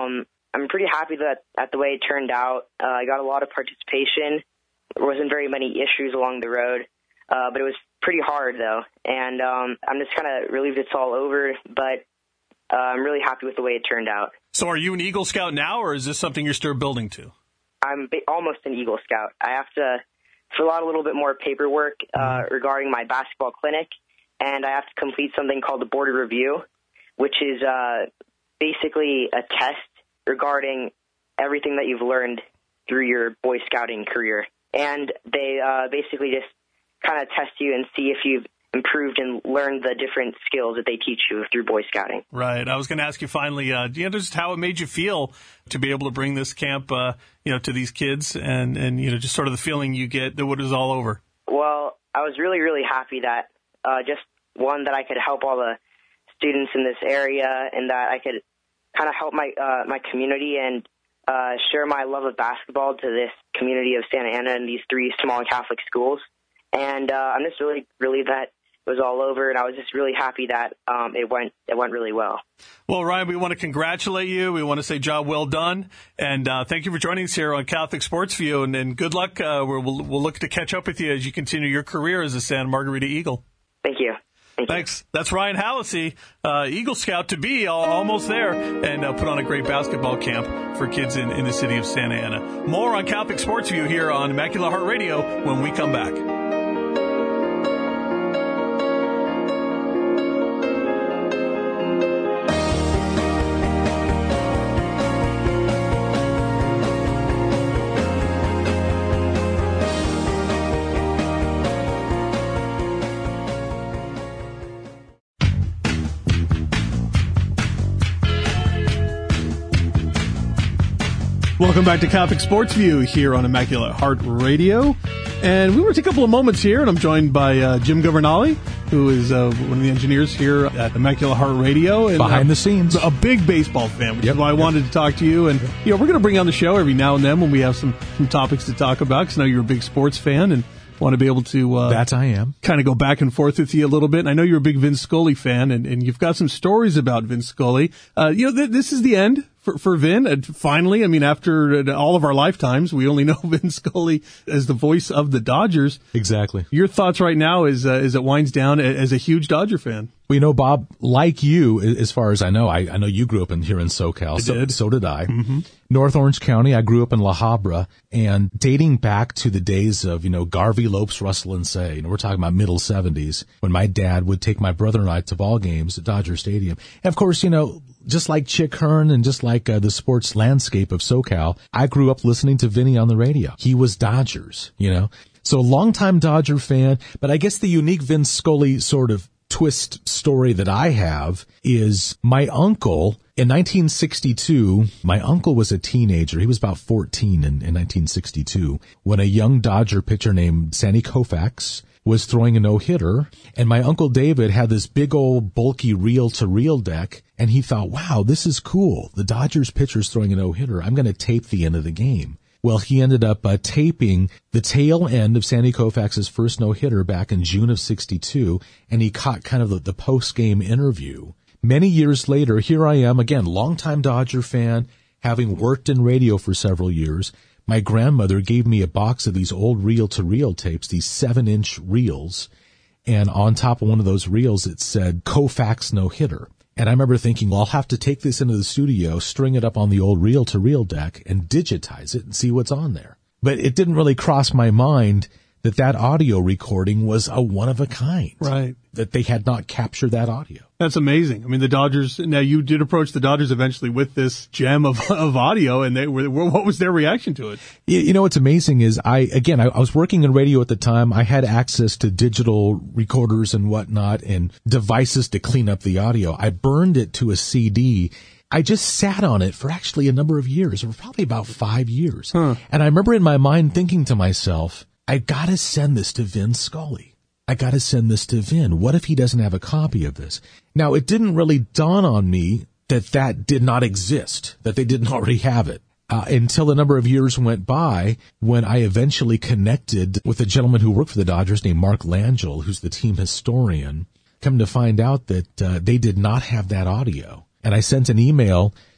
[SPEAKER 5] I'm pretty happy that at the way it turned out. Uh, I got a lot of participation. There wasn't very many issues along the road, uh, but it was pretty hard, though. And um, I'm just kind of relieved it's all over, but uh, I'm really happy with the way it turned out.
[SPEAKER 2] So are you an Eagle Scout now, or is this something you're still building to?
[SPEAKER 5] I'm ba- almost an Eagle Scout. I have to fill out a little bit more paperwork uh, regarding my basketball clinic, and I have to complete something called the Board of Review, which is uh, basically a test regarding everything that you've learned through your Boy Scouting career. And they uh, basically just kind of test you and see if you've improved and learned the different skills that they teach you through Boy Scouting.
[SPEAKER 2] Right. I was going to ask you finally, uh, do you know just how it made you feel to be able to bring this camp, uh, you know, to these kids, and, and, you know, just sort of the feeling you get that what is all over?
[SPEAKER 5] Well, I was really, really happy that uh, just, one, that I could help all the students in this area, and that I could kind of help my uh, my community and uh, share my love of basketball to this community of Santa Ana and these three small Catholic schools. And uh, I'm just really relieved that it was all over, and I was just really happy that um, it went it went really well.
[SPEAKER 2] Well, Ryan, we want to congratulate you. We want to say job well done, and uh, thank you for joining us here on Catholic Sports View, and, and good luck. Uh, we'll, we'll look to catch up with you as you continue your career as a Santa Margarita Eagle.
[SPEAKER 5] Thank you. Thank
[SPEAKER 2] Thanks.
[SPEAKER 5] You.
[SPEAKER 2] That's Ryan Hallisey, uh, Eagle Scout to be, all, almost there, and uh, put on a great basketball camp for kids in, in the city of Santa Ana. More on Catholic Sports View here on Immaculate Heart Radio when we come back. Welcome back to Catholic Sports View here on Immaculate Heart Radio. And we want to take a couple of moments here, and I'm joined by uh, Jim Governale, who is uh, one of the engineers here at Immaculate Heart Radio. And,
[SPEAKER 6] Behind
[SPEAKER 2] uh,
[SPEAKER 6] the scenes.
[SPEAKER 2] A big baseball fan, which
[SPEAKER 6] yep,
[SPEAKER 2] is why I
[SPEAKER 6] yep.
[SPEAKER 2] wanted to talk to you. And, you know, we're going to bring on the show every now and then when we have some, some topics to talk about, because I know you're a big sports fan and want to be able to uh,
[SPEAKER 6] that I am.
[SPEAKER 2] kind of go back and forth with you a little bit. And I know you're a big Vince Scully fan, and, and you've got some stories about Vince Scully. Uh, you know, th- this is the end for, for Vin. And finally, I mean, after uh, all of our lifetimes, we only know Vince Scully as the voice of the Dodgers.
[SPEAKER 6] Exactly.
[SPEAKER 2] Your thoughts right now as, uh, as it winds down as a huge Dodger fan?
[SPEAKER 6] Well, you know, Bob, like you, as far as I know, I, I know you grew up in here in SoCal.
[SPEAKER 2] I
[SPEAKER 6] so,
[SPEAKER 2] did.
[SPEAKER 6] so did I.
[SPEAKER 2] Mm-hmm.
[SPEAKER 6] North Orange County, I grew up in La Habra, and dating back to the days of, you know, Garvey, Lopes, Russell, and Say, you know, we're talking about middle seventies, when my dad would take my brother and I to ball games at Dodger Stadium. And of course, you know, just like Chick Hearn and just like uh, the sports landscape of SoCal, I grew up listening to Vinny on the radio. He was Dodgers, you know. So a longtime Dodger fan, but I guess the unique Vince Scully sort of twist story that I have is my uncle in nineteen sixty-two. My uncle was a teenager. He was about fourteen in, in nineteen sixty-two when a young Dodger pitcher named Sandy Koufax was throwing a no-hitter, and my Uncle David had this big old bulky reel-to-reel deck, and he thought, wow, this is cool. The Dodgers pitcher's throwing a no-hitter. I'm going to tape the end of the game. Well, he ended up uh, taping the tail end of Sandy Koufax's first no-hitter back in June of sixty-two, and he caught kind of the, the post-game interview. Many years later, here I am, again, longtime Dodger fan, having worked in radio for several years. My grandmother gave me a box of these old reel-to-reel tapes, these seven-inch reels, and on top of one of those reels it said Koufax no-hitter. And I remember thinking, well, I'll have to take this into the studio, string it up on the old reel-to-reel deck, and digitize it and see what's on there. But it didn't really cross my mind that that audio recording was a one-of-a-kind.
[SPEAKER 2] Right.
[SPEAKER 6] That they had not captured that audio.
[SPEAKER 2] That's amazing. I mean, the Dodgers, now you did approach the Dodgers eventually with this gem of, of audio, and they were, what was their reaction to it?
[SPEAKER 6] You, you know, what's amazing is I, again, I, I was working in radio at the time. I had access to digital recorders and whatnot and devices to clean up the audio. I burned it to a C D. I just sat on it for actually a number of years, or probably about five years.
[SPEAKER 2] Huh.
[SPEAKER 6] And I remember in my mind thinking to myself, I gotta send this to Vin Scully. I gotta send this to Vin. What if he doesn't have a copy of this? Now, it didn't really dawn on me that that did not exist, that they didn't already have it, uh, until a number of years went by when I eventually connected with a gentleman who worked for the Dodgers named Mark Langell, who's the team historian. Come to find out that uh, they did not have that audio. And I sent an email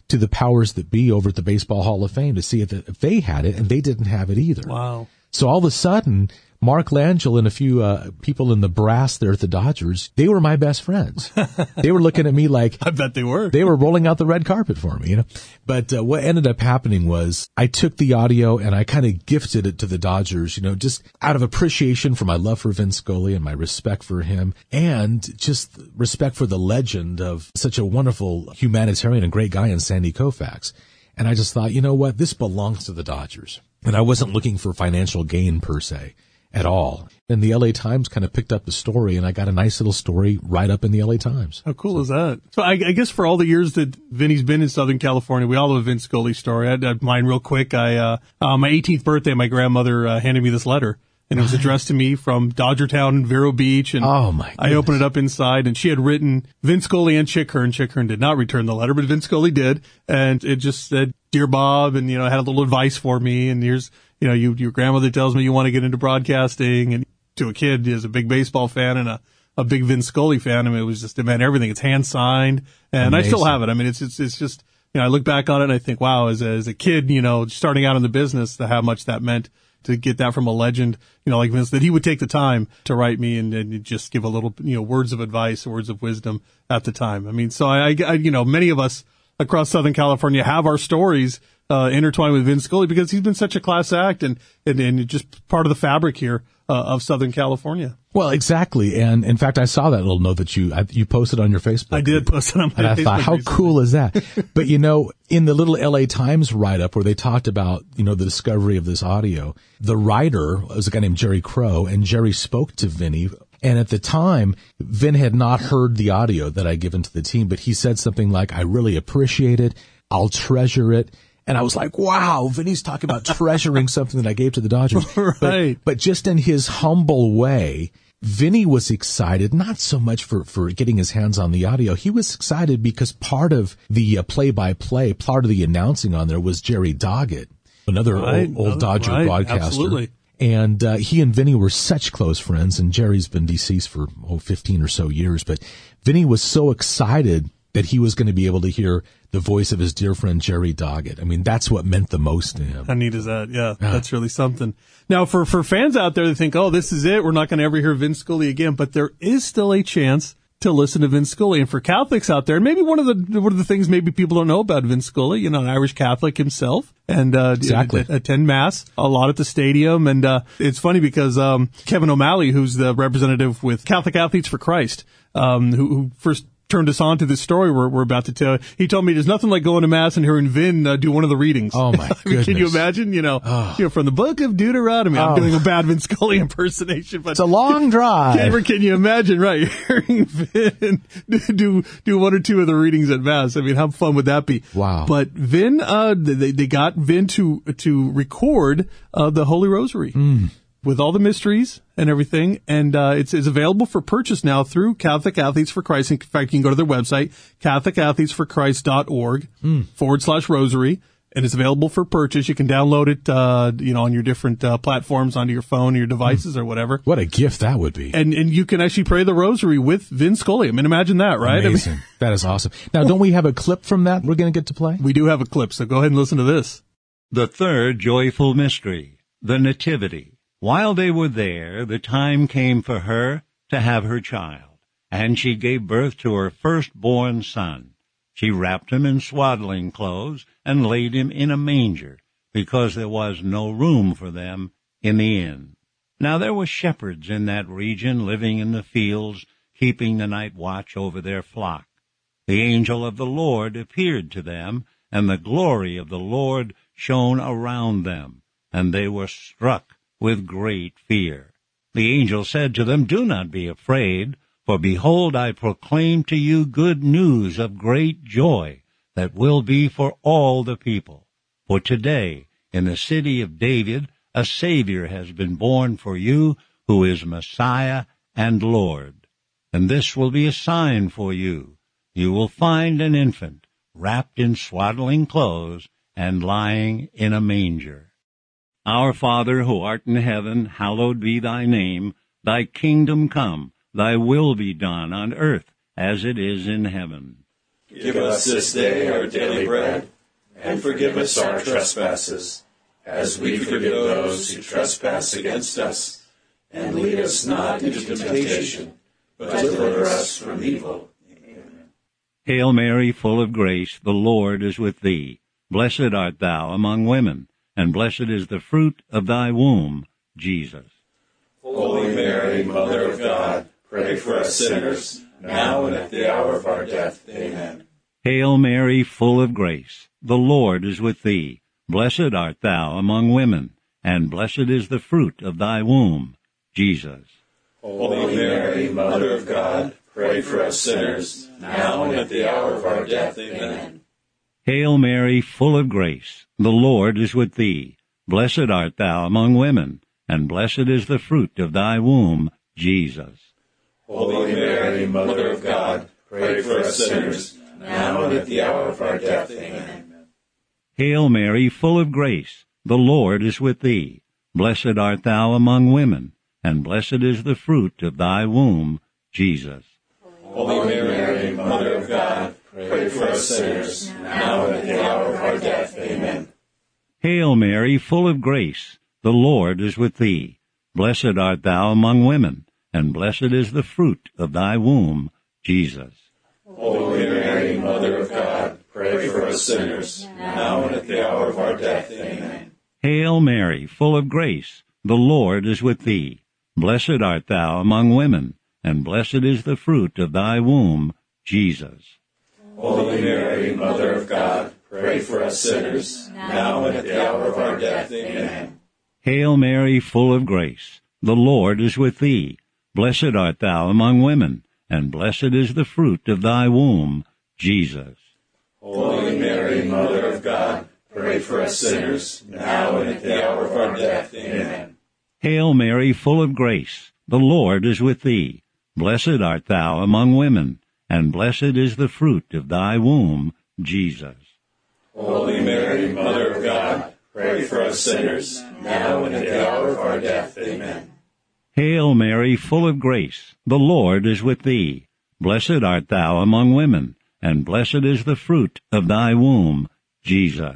[SPEAKER 6] to the powers that be over at the Baseball Hall of Fame to see if they had it, and they didn't have it either.
[SPEAKER 2] Wow.
[SPEAKER 6] So all of a sudden, Mark Langell and a few uh, people in the brass there at the Dodgers, they were my best friends. They were looking at me like
[SPEAKER 2] I bet they were.
[SPEAKER 6] They were rolling out the red carpet for me, you know. But uh, what ended up happening was I took the audio and I kind of gifted it to the Dodgers, you know, just out of appreciation for my love for Vin Scully and my respect for him, and just respect for the legend of such a wonderful humanitarian and great guy in Sandy Koufax. And I just thought, you know what, this belongs to the Dodgers. And I wasn't looking for financial gain per se at all. And the L A Times kind of picked up the story, and I got a nice little story right up in the L A Times.
[SPEAKER 2] How cool so. is that? So I, I guess for all the years that Vinny's been in Southern California, we all have a Vin Scully story. I had mine real quick. I, uh, uh, my eighteenth birthday, my grandmother uh, handed me this letter. And it was addressed to me from Dodgertown, Vero Beach. And
[SPEAKER 6] oh my
[SPEAKER 2] I opened it up inside, and she had written Vin Scully and Chick Hearn. Chick Hearn did not return the letter, but Vin Scully did. And it just said, "Dear Bob," and, you know, had a little advice for me. And here's, you know, you, your grandmother tells me you want to get into broadcasting. And to a kid, is a big baseball fan and a, a big Vin Scully fan. I mean, it was just, it meant everything. It's hand signed. And Amazing. I still have it. I mean, it's, it's, it's just, you know, I look back on it and I think, wow, as a, as a kid, you know, starting out in the business, to how much that meant to get that from a legend, you know, like Vince, that he would take the time to write me and, and just give a little, you know, words of advice, words of wisdom at the time. I mean, so I, I you know, many of us across Southern California have our stories uh, intertwined with Vin Scully because he's been such a class act and, and, and just part of the fabric here uh, of Southern California.
[SPEAKER 6] Well, exactly. And in fact, I saw that little note that you I, you posted on your Facebook.
[SPEAKER 2] I did post it on my
[SPEAKER 6] and
[SPEAKER 2] Facebook.
[SPEAKER 6] I thought, how recently. cool is that? But, you know, in the little L A Times write-up where they talked about, you know, the discovery of this audio, the writer was a guy named Jerry Crow, and Jerry spoke to Vinny. And at the time, Vin had not heard the audio that I'd given to the team, but he said something like, "I really appreciate it. I'll treasure it." And I was like, wow, Vinny's talking about treasuring something that I gave to the Dodgers.
[SPEAKER 2] Right.
[SPEAKER 6] But, but just in his humble way, Vinny was excited, not so much for, for getting his hands on the audio. He was excited because part of the uh, play-by-play, part of the announcing on there was Jerry Doggett, another
[SPEAKER 2] right.
[SPEAKER 6] old, old Dodger
[SPEAKER 2] right.
[SPEAKER 6] broadcaster.
[SPEAKER 2] Absolutely.
[SPEAKER 6] And uh, he and Vinny were such close friends, and Jerry's been deceased for, oh, fifteen or so years. But Vinny was so excited that he was going to be able to hear the voice of his dear friend Jerry Doggett. I mean, that's what meant the most to him.
[SPEAKER 2] How neat is that? Yeah, yeah. That's really something. Now, for, for fans out there that think, oh, this is it, we're not going to ever hear Vin Scully again, but there is still a chance to listen to Vin Scully. And for Catholics out there, maybe one of the one of the things maybe people don't know about Vin Scully, you know, an Irish Catholic himself, and uh,
[SPEAKER 6] exactly.
[SPEAKER 2] d- attend Mass a lot at the stadium. And uh, it's funny because um, Kevin O'Malley, who's the representative with Catholic Athletes for Christ, um, who, who first turned us on to this story we're, we're about to tell. He told me there's nothing like going to Mass and hearing Vin uh, do one of the readings.
[SPEAKER 6] Oh, my
[SPEAKER 2] I mean,
[SPEAKER 6] goodness.
[SPEAKER 2] Can you imagine? You know,
[SPEAKER 6] oh.
[SPEAKER 2] you know, from the book of Deuteronomy. I'm
[SPEAKER 6] oh.
[SPEAKER 2] doing a bad Vin Scully impersonation, but
[SPEAKER 6] it's a long drive.
[SPEAKER 2] Can, can you imagine, right, hearing Vin do do one or two of the readings at Mass? I mean, how fun would that be?
[SPEAKER 6] Wow.
[SPEAKER 2] But Vin, uh, they, they got Vin to to record uh, the Holy Rosary.
[SPEAKER 6] Mm.
[SPEAKER 2] With all the mysteries and everything, and uh, it's, it's available for purchase now through Catholic Athletes for Christ. In fact, you can go to their website, catholic athletes for christ dot org
[SPEAKER 6] mm.
[SPEAKER 2] forward slash rosary, and it's available for purchase. You can download it, uh, you know, on your different uh, platforms, onto your phone, your devices, mm. or whatever.
[SPEAKER 6] What a gift that would be!
[SPEAKER 2] And and you can actually pray the Rosary with Vin Scully. I mean, imagine that, right?
[SPEAKER 6] Amazing. I mean, that is awesome. Now, don't we have a clip from that we're going to get to play?
[SPEAKER 2] We do have a clip, so go ahead and listen to this.
[SPEAKER 7] The third joyful mystery, the Nativity. While they were there, the time came for her to have her child, and she gave birth to her firstborn son. She wrapped him in swaddling clothes and laid him in a manger, because there was no room for them in the inn. Now there were shepherds in that region living in the fields, keeping the night watch over their flock. The angel of the Lord appeared to them, and the glory of the Lord shone around them, and they were struck with great fear. The angel said to them, "Do not be afraid, for behold, I proclaim to you good news of great joy that will be for all the people. For today, in the city of David, a Savior has been born for you, who is Messiah and Lord. And this will be a sign for you. You will find an infant wrapped in swaddling clothes and lying in a manger." Our Father, who art in heaven, hallowed be thy name. Thy kingdom come, thy will be done on earth as it is in heaven.
[SPEAKER 8] Give us this day our daily bread, and forgive us our trespasses, as we forgive those who trespass against us. And lead us not into temptation, but deliver us from evil. Amen.
[SPEAKER 7] Hail Mary, full of grace, the Lord is with thee. Blessed art thou among women, and blessed is the fruit of thy womb, Jesus.
[SPEAKER 8] Holy Mary, Mother of God, pray for us sinners, now and at the hour of our death. Amen.
[SPEAKER 7] Hail Mary, full of grace, the Lord is with thee. Blessed art thou among women, and blessed is the fruit of thy womb, Jesus.
[SPEAKER 8] Holy Mary, Mother of God, pray for us sinners, now and at the hour of our death. Amen.
[SPEAKER 7] Hail Mary, full of grace, the Lord is with thee. Blessed art thou among women, and blessed is the fruit of thy womb, Jesus.
[SPEAKER 8] Holy Mary, Mother of God, pray for us sinners, now and at the hour of our death. Amen.
[SPEAKER 7] Hail Mary, full of grace, the Lord is with thee. Blessed art thou among women, and blessed is the fruit of thy womb, Jesus.
[SPEAKER 8] Holy Mary, Mother of God, pray for us sinners, now and at the hour of our death. Amen.
[SPEAKER 7] Hail Mary, full of grace, the Lord is with thee. Blessed art thou among women, and blessed is the fruit of thy womb, Jesus.
[SPEAKER 8] Holy Mary, Mother of God, pray for us sinners, now and at the hour of our death. Amen.
[SPEAKER 7] Hail Mary, full of grace, the Lord is with thee. Blessed art thou among women, and blessed is the fruit of thy womb, Jesus.
[SPEAKER 8] Holy Mary, Mother of God, pray for us sinners, now and at the hour of our death. Amen.
[SPEAKER 7] Hail Mary, full of grace, the Lord is with thee. Blessed art thou among women, and blessed is the fruit of thy womb, Jesus.
[SPEAKER 8] Holy Mary, Mother of God, pray for us sinners, now and at the hour of our death. Amen.
[SPEAKER 7] Hail Mary, full of grace, the Lord is with thee. Blessed art thou among women, and blessed is the fruit of thy womb, Jesus.
[SPEAKER 8] Holy Mary, Mother of God, pray for us sinners, now and at the hour of our death. Amen.
[SPEAKER 7] Hail Mary, full of grace, the Lord is with thee. Blessed art thou among women, and blessed is the fruit of thy womb, Jesus.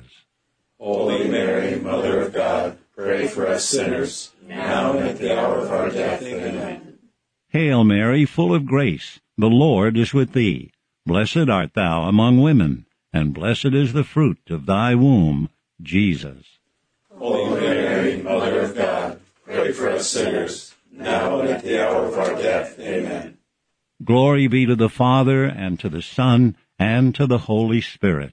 [SPEAKER 8] Holy Mary, Mother of God, pray for us sinners, now and at the hour of our death. Amen.
[SPEAKER 7] Hail Mary, full of grace, the Lord is with thee. Blessed art thou among women, and blessed is the fruit of thy womb, Jesus.
[SPEAKER 8] Holy Mary, Mother of God, pray for us sinners, now and at the hour of our death. Amen.
[SPEAKER 7] Glory be to the Father, and to the Son, and to the Holy Spirit.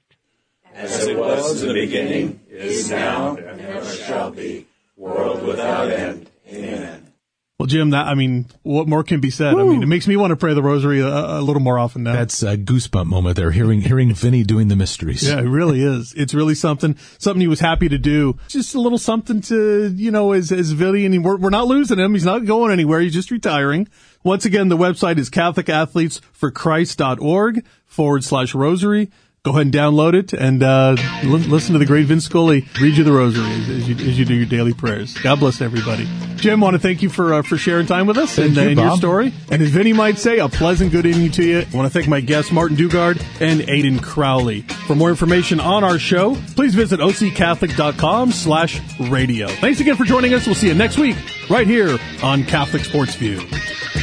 [SPEAKER 8] As it was in the beginning, is now, and ever shall be, world without end. Amen.
[SPEAKER 2] Well, Jim, that, I mean, what more can be said? Woo. I mean, it makes me want to pray the rosary a, a little more often now.
[SPEAKER 6] That's a goosebump moment there, hearing hearing Vinny doing the mysteries.
[SPEAKER 2] Yeah, it really is. It's really something, something he was happy to do. Just a little something to, you know, as, as Vinny, and we're, we're not losing him. He's not going anywhere. He's just retiring. Once again, the website is Catholic Athletes for Christ dot org forward slash rosary. Go ahead and download it and uh, l- listen to the great Vince Scully read you the rosary as, as, you, as you do your daily prayers. God bless everybody. Jim, I want to thank you for uh, for sharing time with us and,
[SPEAKER 6] you,
[SPEAKER 2] uh, and your
[SPEAKER 6] Bob.
[SPEAKER 2] story. And as Vinny might say, a pleasant good evening to you. I want to thank my guests, Martin Dugard and Aidan Crowley. For more information on our show, please visit O C Catholic dot com slash radio. Thanks again for joining us. We'll see you next week right here on Catholic Sports View.